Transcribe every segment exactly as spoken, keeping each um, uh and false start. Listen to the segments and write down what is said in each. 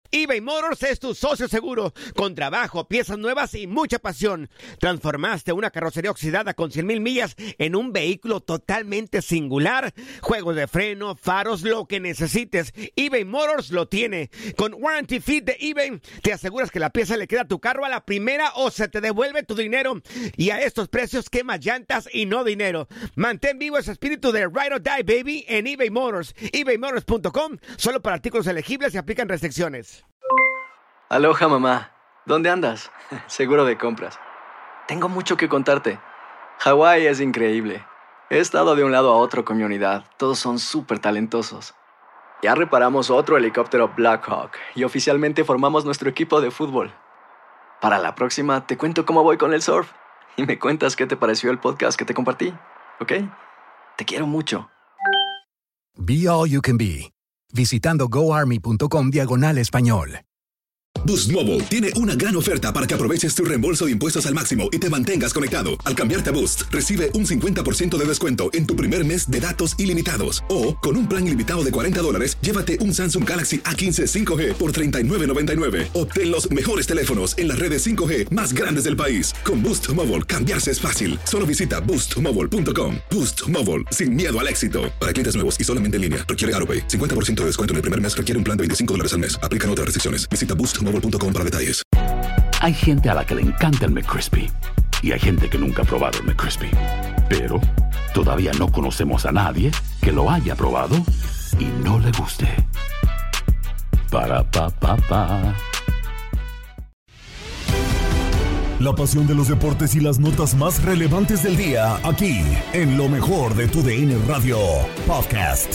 eBay Motors es tu socio seguro. Con trabajo, piezas nuevas y mucha pasión. Transformaste una carrocería oxidada con cien mil millas en un vehículo totalmente singular. Juegos de freno, faros, lo que necesites, eBay Motors lo tiene. Con Warranty Fit de eBay, te aseguras que la pieza le queda a tu carro a la primera o se te devuelve tu dinero. Y a estos precios, quema llantas y no dinero. Mantén vivo ese espíritu de Ride or Die, baby, en eBay Motors. ebay motors punto com, solo para artículos elegibles y aplican restricciones. Aloha, mamá. ¿Dónde andas? Seguro de compras. Tengo mucho que contarte. Hawái es increíble. He estado de un lado a otro con mi unidad. Todos son súper talentosos. Ya reparamos otro helicóptero Blackhawk y oficialmente formamos nuestro equipo de fútbol. Para la próxima te cuento cómo voy con el surf y me cuentas qué te pareció el podcast que te compartí, ¿ok? Te quiero mucho. Be All You Can Be. Visitando goarmy.com diagonal español. Boost Mobile tiene una gran oferta para que aproveches tu reembolso de impuestos al máximo y te mantengas conectado. Al cambiarte a Boost, recibe un cincuenta por ciento de descuento en tu primer mes de datos ilimitados. O, con un plan ilimitado de cuarenta dólares, llévate un Samsung Galaxy A quince cinco G por treinta y nueve noventa y nueve. Obtén los mejores teléfonos en las redes cinco G más grandes del país. Con Boost Mobile, cambiarse es fácil. Solo visita boost mobile punto com. Boost Mobile, sin miedo al éxito. Para clientes nuevos y solamente en línea, requiere AutoPay. cincuenta por ciento de descuento en el primer mes requiere un plan de veinticinco dólares al mes. Aplican otras restricciones. Visita boost mobile punto com para detalles. Hay gente a la que le encanta el McCrispy y hay gente que nunca ha probado el McCrispy. Pero todavía no conocemos a nadie que lo haya probado y no le guste. Para pa pa pa. La pasión de los deportes y las notas más relevantes del día, aquí en lo mejor de tu D N Radio Podcast.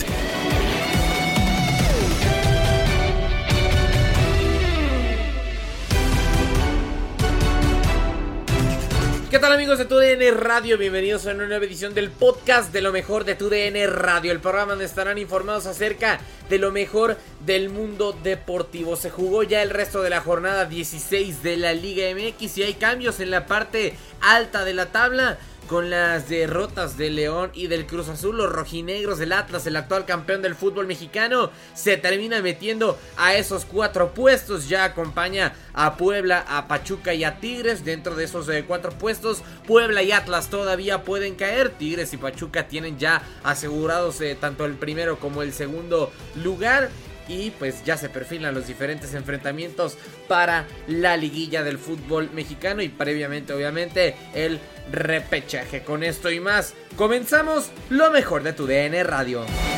¿Qué tal, amigos de Tu D N Radio? Bienvenidos a una nueva edición del podcast de lo mejor de Tu D N Radio, el programa donde estarán informados acerca de lo mejor del mundo deportivo. Se jugó ya el resto de la jornada dieciséis de la Liga M X y hay cambios en la parte alta de la tabla. Con las derrotas del León y del Cruz Azul, los rojinegros del Atlas, el actual campeón del fútbol mexicano, se termina metiendo a esos cuatro puestos. Ya acompaña a Puebla, a Pachuca y a Tigres. Dentro de esos eh, cuatro puestos, Puebla y Atlas todavía pueden caer. Tigres y Pachuca tienen ya asegurados eh, tanto el primero como el segundo lugar. Y pues ya se perfilan los diferentes enfrentamientos para la liguilla del fútbol mexicano y previamente obviamente el repechaje. Con esto y más comenzamos lo mejor de Tu D N Radio.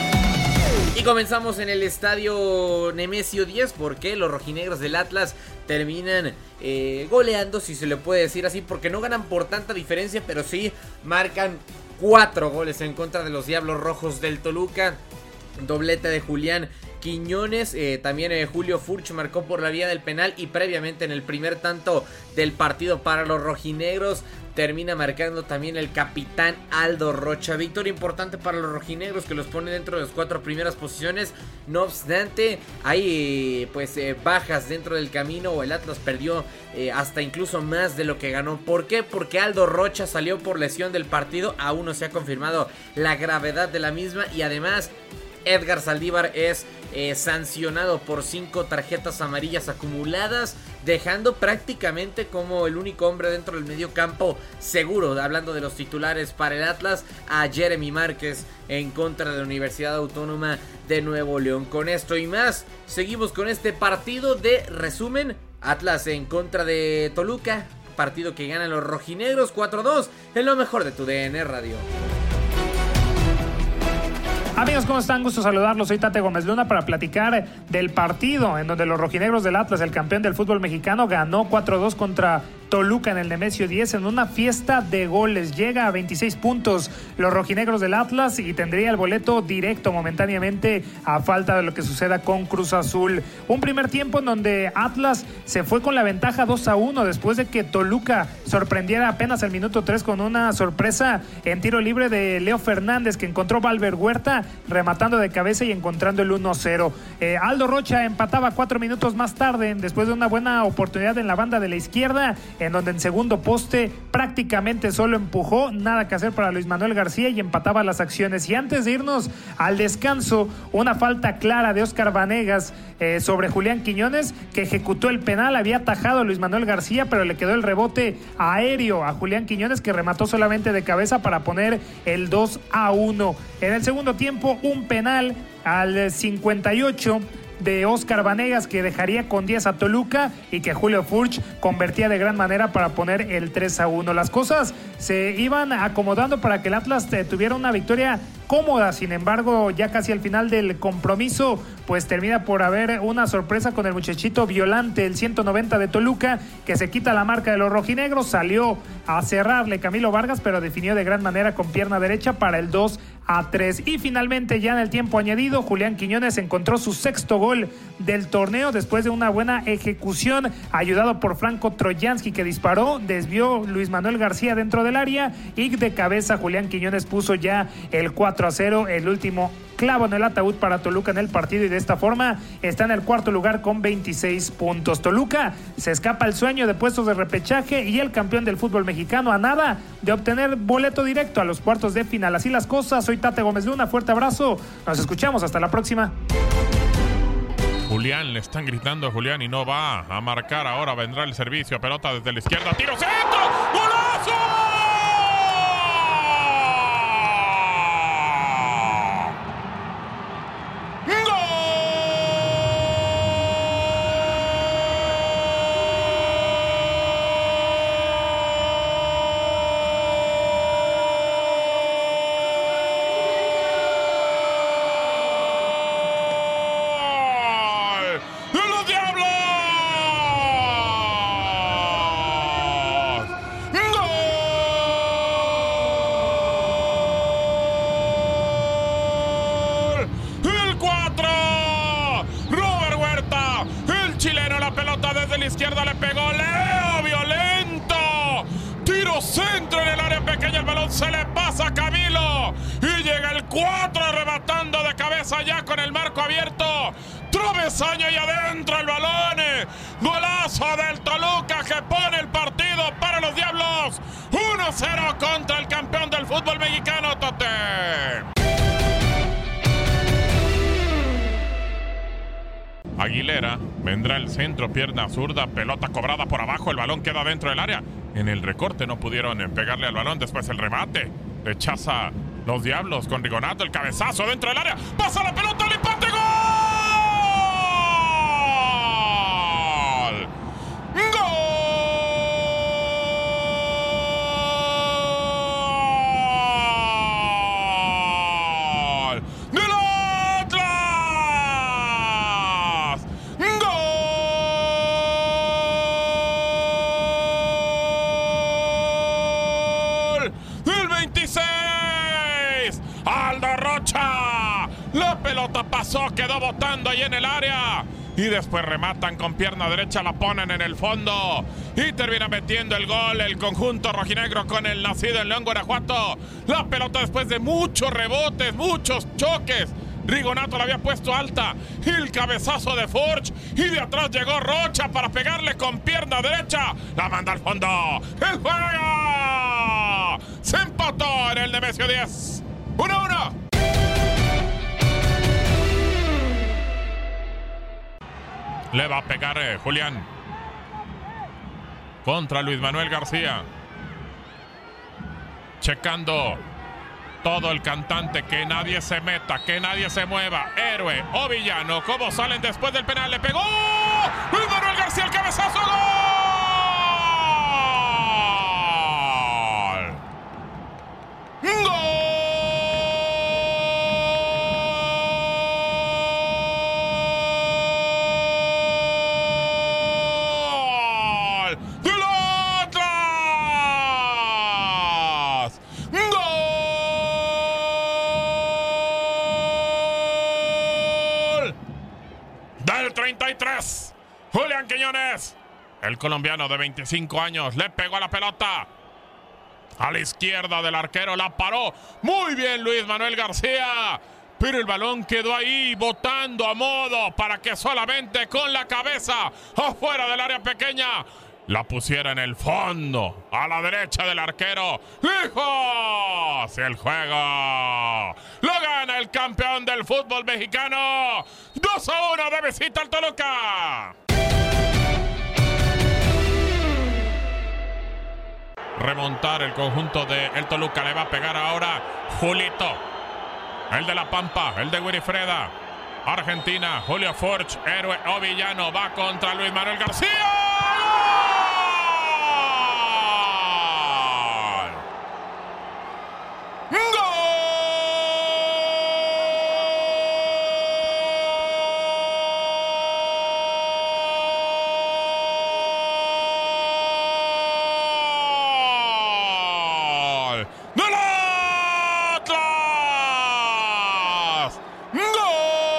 Y comenzamos en el estadio Nemesio diez porque los rojinegros del Atlas terminan eh, goleando, si se le puede decir así, porque no ganan por tanta diferencia, pero sí marcan cuatro goles en contra de los Diablos Rojos del Toluca. Doblete de Julián Quiñones, eh, también eh, Julio Furch marcó por la vía del penal y previamente en el primer tanto del partido para los rojinegros termina marcando también el capitán Aldo Rocha. Victoria importante para los rojinegros que los pone dentro de las cuatro primeras posiciones. No obstante, hay eh, pues eh, bajas dentro del camino, o el Atlas perdió eh, hasta incluso más de lo que ganó. ¿Por qué? Porque Aldo Rocha salió por lesión del partido, aún no se ha confirmado la gravedad de la misma y además Edgar Saldívar es eh, sancionado por cinco tarjetas amarillas acumuladas, dejando prácticamente como el único hombre dentro del medio campo seguro, hablando de los titulares para el Atlas, a Jeremy Márquez en contra de la Universidad Autónoma de Nuevo León. Con esto y más, seguimos con este partido de resumen. Atlas en contra de Toluca, partido que ganan los rojinegros cuatro dos, en lo mejor de Tu D N Radio. Amigos, ¿cómo están? Gusto saludarlos. Soy Tate Gómez Luna para platicar del partido en donde los rojinegros del Atlas, el campeón del fútbol mexicano, ganó cuatro dos contra Toluca en el Nemesio diez en una fiesta de goles. Llega a veintiséis puntos los rojinegros del Atlas y tendría el boleto directo momentáneamente a falta de lo que suceda con Cruz Azul. Un primer tiempo en donde Atlas se fue con la ventaja dos a uno después de que Toluca sorprendiera apenas al minuto tres con una sorpresa en tiro libre de Leo Fernández, que encontró Valver Huerta rematando de cabeza y encontrando el uno cero. Eh, Aldo Rocha empataba cuatro minutos más tarde después de una buena oportunidad en la banda de la izquierda en donde en segundo poste prácticamente solo empujó, nada que hacer para Luis Manuel García y empataba las acciones. Y antes de irnos al descanso, una falta clara de Óscar Vanegas eh, sobre Julián Quiñones, que ejecutó el penal. Había atajado a Luis Manuel García, pero le quedó el rebote aéreo a Julián Quiñones, que remató solamente de cabeza para poner el dos a uno. En el segundo tiempo, un penal al cincuenta y ocho de Óscar Vanegas, que dejaría con diez a Toluca, y que Julio Furch convertía de gran manera para poner el tres a uno. Las cosas se iban acomodando para que el Atlas eh, tuviera una victoria cómoda. Sin embargo, ya casi al final del compromiso, pues termina por haber una sorpresa con el muchachito Violante, el ciento noventa de Toluca, que se quita la marca de los rojinegros. Salió a cerrarle Camilo Vargas, pero definió de gran manera con pierna derecha para el dos a tres. Y finalmente, ya en el tiempo añadido, Julián Quiñones encontró su sexto gol del torneo después de una buena ejecución, ayudado por Franco Troyansky, que disparó, desvió Luis Manuel García dentro del área, y de cabeza Julián Quiñones puso ya el cuatro a cero, el último clavo en el ataúd para Toluca en el partido, y de esta forma está en el cuarto lugar con veintiséis puntos. Toluca se escapa el sueño de puestos de repechaje, y el campeón del fútbol mexicano a nada de obtener boleto directo a los cuartos de final. Así las cosas. Soy Tate Gómez Luna, fuerte abrazo, nos escuchamos, hasta la próxima. Julián, le están gritando a Julián y no va a marcar. Ahora vendrá el servicio, pelota desde la izquierda, tiro centro, ¡golazo! Izquierda le pegó Leo, violento, tiro centro en el área pequeña, el balón se le pasa a Camilo y llega el cuatro arrebatando de cabeza ya con el marco abierto, travesaño y adentro el balón, golazo del Toluca que pone el partido para los Diablos, uno cero contra el campeón del fútbol mexicano, Tote. Aguilera, vendrá el centro, pierna zurda, pelota cobrada por abajo, el balón queda dentro del área. En el recorte no pudieron pegarle al balón, después el remate. Rechaza los Diablos con Rigonato, el cabezazo dentro del área. Pasa la pelota, el empate, ¡gol! ¡Gol! Aldo Rocha, la pelota pasó, quedó botando ahí en el área y después rematan con pierna derecha, la ponen en el fondo y termina metiendo el gol el conjunto rojinegro con el nacido en León, Guanajuato. La pelota después de muchos rebotes, muchos choques, Rigonato la había puesto alta, el cabezazo de Furch y de atrás llegó Rocha para pegarle con pierna derecha, la manda al fondo, el juego se empató en el Nemesio diez, uno a uno. Le va a pegar eh, Julián contra Luis Manuel García, checando todo el cantante, que nadie se meta, que nadie se mueva, héroe o villano, cómo salen después del penal, le pegó Luis Manuel García, el cabezazo, ¡gol! ¡Gol! ¡Del Atlas! ¡Gol! Del treinta y tres, Julián Quiñones, el colombiano de veinticinco años, le pegó a la pelota a la izquierda del arquero, la paró muy bien Luis Manuel García, pero el balón quedó ahí botando a modo para que solamente con la cabeza afuera del área pequeña la pusiera en el fondo, a la derecha del arquero. ¡Lejos! El juego lo gana el campeón del fútbol mexicano. dos a uno de visita al Toluca. Remontar el conjunto de el Toluca. Le va a pegar ahora Julito, el de La Pampa, el de Winifreda. Argentina, Julio Furch, héroe o villano, va contra Luis Manuel García. ¡Gol! ¡Gol! ¡Del Atlas! ¡Gol!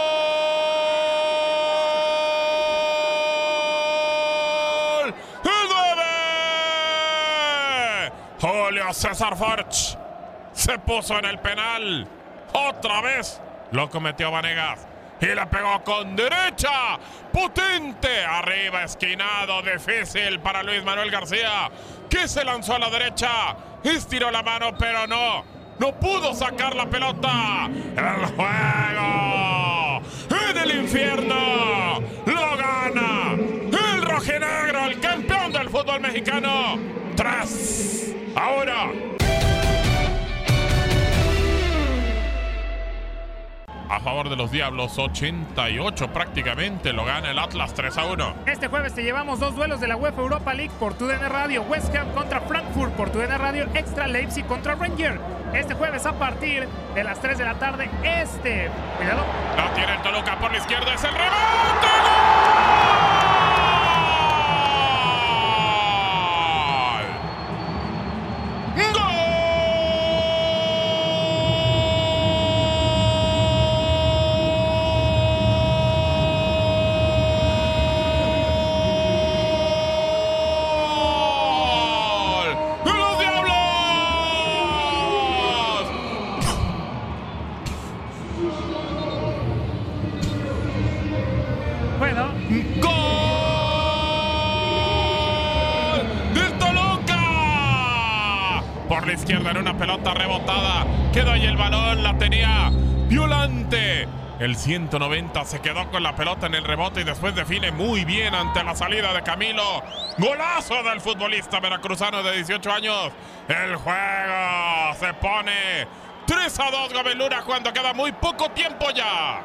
¡El nueve! Julio César Furch se puso en el penal. Otra vez lo cometió Vanegas. Y le pegó con derecha. Potente. Arriba, esquinado. Difícil para Luis Manuel García, que se lanzó a la derecha. Estiró la mano, pero no. No pudo sacar la pelota. El juego en el infierno lo gana el rojinegro, el campeón del fútbol mexicano. Tres. Ahora. A favor de los Diablos, ochenta y ocho prácticamente, lo gana el Atlas tres a uno. Este jueves te llevamos dos duelos de la UEFA Europa League por tu D N Radio. West Ham contra Frankfurt por tu D N Radio. Extra Leipzig contra Ranger. Este jueves a partir de las tres de la tarde. Este, cuidado. La tiene el Toluca por la izquierda, es el remate. ¡Gol! ¡Gol! Izquierda en una pelota rebotada, quedó ahí el balón, la tenía Violante. El ciento noventa se quedó con la pelota en el rebote y después define muy bien ante la salida de Camilo. Golazo del futbolista veracruzano de dieciocho años. El juego se pone tres a dos Gabelura cuando queda muy poco tiempo ya.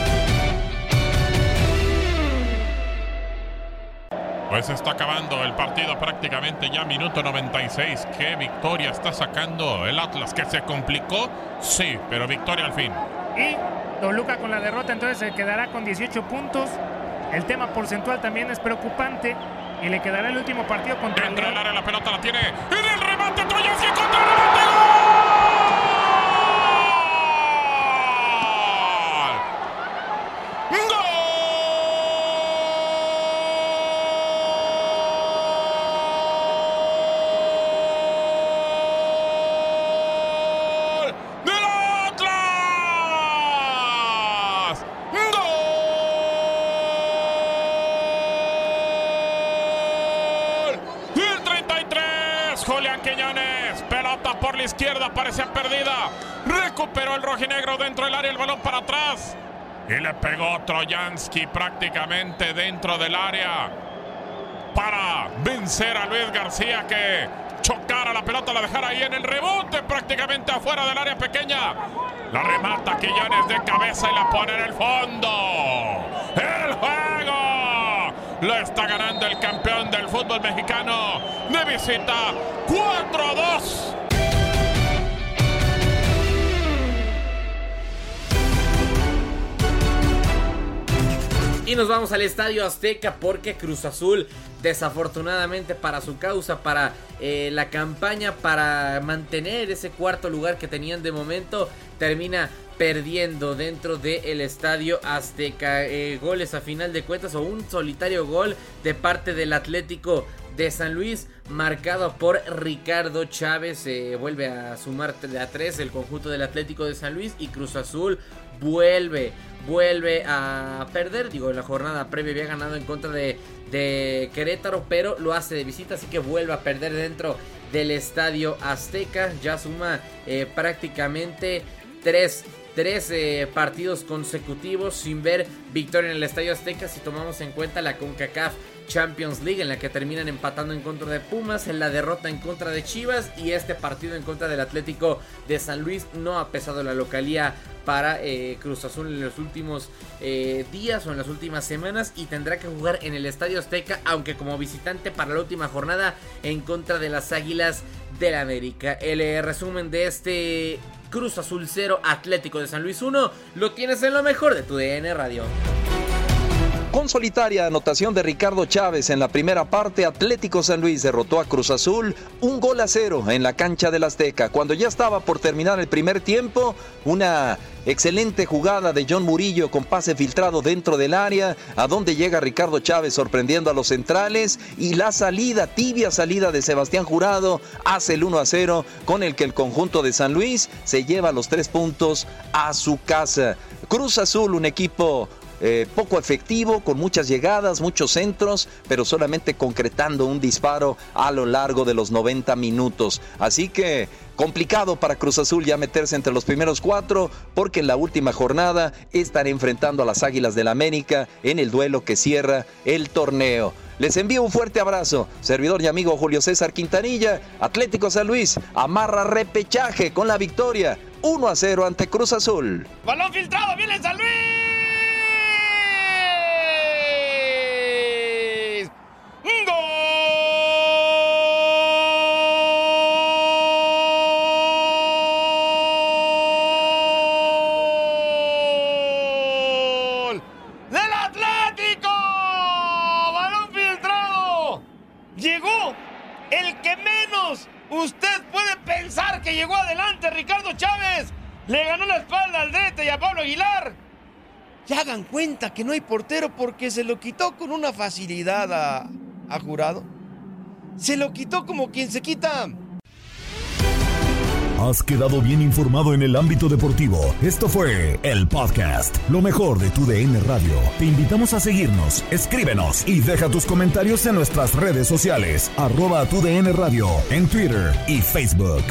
Pues se está acabando el partido prácticamente ya, minuto noventa y seis. ¿Qué victoria está sacando el Atlas? ¿Que se complicó? Sí, pero victoria al fin. Y Toluca con la derrota entonces se quedará con dieciocho puntos. El tema porcentual también es preocupante y le quedará el último partido contra Dentro el del área la pelota la tiene en el remate Troyansky contra el remate. ¡Gol! Julián Quiñones, pelota por la izquierda, parecía perdida, recuperó el rojinegro dentro del área, el balón para atrás y le pegó Troyansky prácticamente dentro del área para vencer a Luis García, que chocara la pelota, la dejara ahí en el rebote prácticamente afuera del área pequeña. La remata Quiñones de cabeza y la pone en el fondo. El juego lo está ganando el campeón del fútbol mexicano de visita, cuatro a dos. Y nos vamos al Estadio Azteca porque Cruz Azul, desafortunadamente para su causa, para eh, la campaña, para mantener ese cuarto lugar que tenían de momento, termina perdiendo dentro del Estadio Azteca. Eh, goles a final de cuentas, o un solitario gol de parte del Atlético de San Luis, marcado por Ricardo Chávez. Eh, vuelve a sumar de a tres el conjunto del Atlético de San Luis, y Cruz Azul vuelve, vuelve a perder. Digo, en la jornada previa había ganado en contra de, de Querétaro, pero lo hace de visita, así que vuelve a perder dentro del Estadio Azteca. Ya suma eh, prácticamente tres Tres eh, partidos consecutivos sin ver victoria en el Estadio Azteca, si tomamos en cuenta la CONCACAF Champions League, en la que terminan empatando en contra de Pumas, en la derrota en contra de Chivas, y este partido en contra del Atlético de San Luis. No ha pesado la localía para eh, Cruz Azul en los últimos eh, días o en las últimas semanas, y tendrá que jugar en el Estadio Azteca, aunque como visitante para la última jornada en contra de las Águilas del América. El eh, resumen de este Cruz Azul cero, Atlético de San Luis uno, lo tienes en lo mejor de tu D N Radio. Con solitaria anotación de Ricardo Chávez en la primera parte, Atlético San Luis derrotó a Cruz Azul un gol a cero en la cancha del Azteca. Cuando ya estaba por terminar el primer tiempo, una excelente jugada de John Murillo con pase filtrado dentro del área, a donde llega Ricardo Chávez sorprendiendo a los centrales, y la salida, tibia salida de Sebastián Jurado, hace el uno a cero, con el que el conjunto de San Luis se lleva los tres puntos a su casa. Cruz Azul, un equipo Eh, poco efectivo, con muchas llegadas, muchos centros, pero solamente concretando un disparo a lo largo de los noventa minutos. Así que complicado para Cruz Azul ya meterse entre los primeros cuatro, porque en la última jornada estará enfrentando a las Águilas del América en el duelo que cierra el torneo. Les envío un fuerte abrazo. Servidor y amigo Julio César Quintanilla. Atlético San Luis amarra repechaje con la victoria uno a cero ante Cruz Azul. Balón filtrado, viene San Luis. Usted puede pensar que llegó adelante Ricardo Chávez. Le ganó la espalda al Drete y a Pablo Aguilar. Ya hagan cuenta que no hay portero porque se lo quitó con una facilidad a, a Jurado. Se lo quitó como quien se quita. Has quedado bien informado en el ámbito deportivo. Esto fue el podcast, lo mejor de tu D N Radio. Te invitamos a seguirnos, escríbenos y deja tus comentarios en nuestras redes sociales, arroba tu D N Radio, en Twitter y Facebook.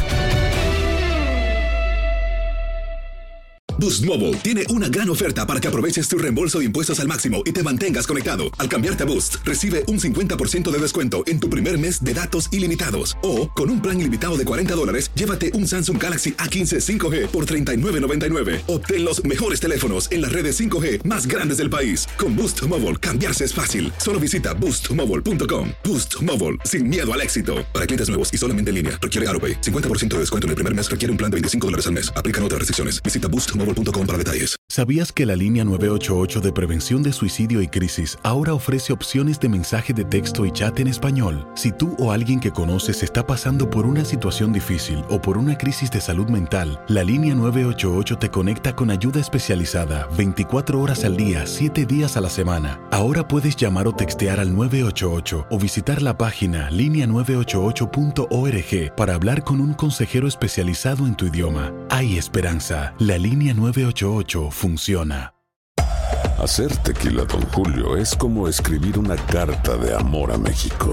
Boost Mobile tiene una gran oferta para que aproveches tu reembolso de impuestos al máximo y te mantengas conectado. Al cambiarte a Boost, recibe un cincuenta por ciento de descuento en tu primer mes de datos ilimitados. O, con un plan ilimitado de cuarenta dólares, llévate un Samsung Galaxy A quince cinco G por treinta y nueve noventa y nueve. Obtén los mejores teléfonos en las redes cinco G más grandes del país. Con Boost Mobile, cambiarse es fácil. Solo visita boost mobile punto com. Boost Mobile, sin miedo al éxito. Para clientes nuevos y solamente en línea, requiere AutoPay. cincuenta por ciento de descuento en el primer mes, requiere un plan de veinticinco dólares al mes. Aplican otras restricciones. Visita boost mobile punto com para detalles. ¿Sabías que la línea nueve ocho ocho de prevención de suicidio y crisis ahora ofrece opciones de mensaje de texto y chat en español? Si tú o alguien que conoces está pasando por una situación difícil o por una crisis de salud mental, la línea nueve ocho ocho te conecta con ayuda especializada veinticuatro horas al día, siete días a la semana. Ahora puedes llamar o textear al nueve ocho ocho o visitar la página línea nueve ocho ocho punto org para hablar con un consejero especializado en tu idioma. Hay esperanza. La línea nueve ocho ocho funciona. Hacer tequila Don Julio es como escribir una carta de amor a México.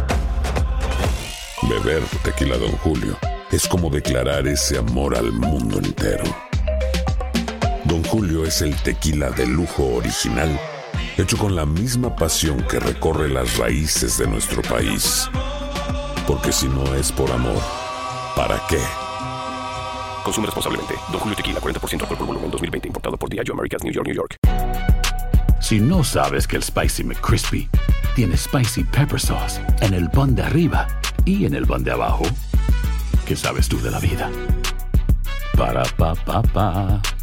Beber tequila Don Julio es como declarar ese amor al mundo entero. Don Julio es el tequila de lujo original, hecho con la misma pasión que recorre las raíces de nuestro país. Porque si no es por amor, ¿para qué? Consume responsablemente. Don Julio Tequila, cuarenta por ciento alcohol por volumen, dos mil veinte. Importado por Diageo Americas, New York, New York. Si no sabes que el Spicy McCrispy tiene Spicy Pepper Sauce en el pan de arriba y en el pan de abajo, ¿qué sabes tú de la vida? Para, pa, pa, pa.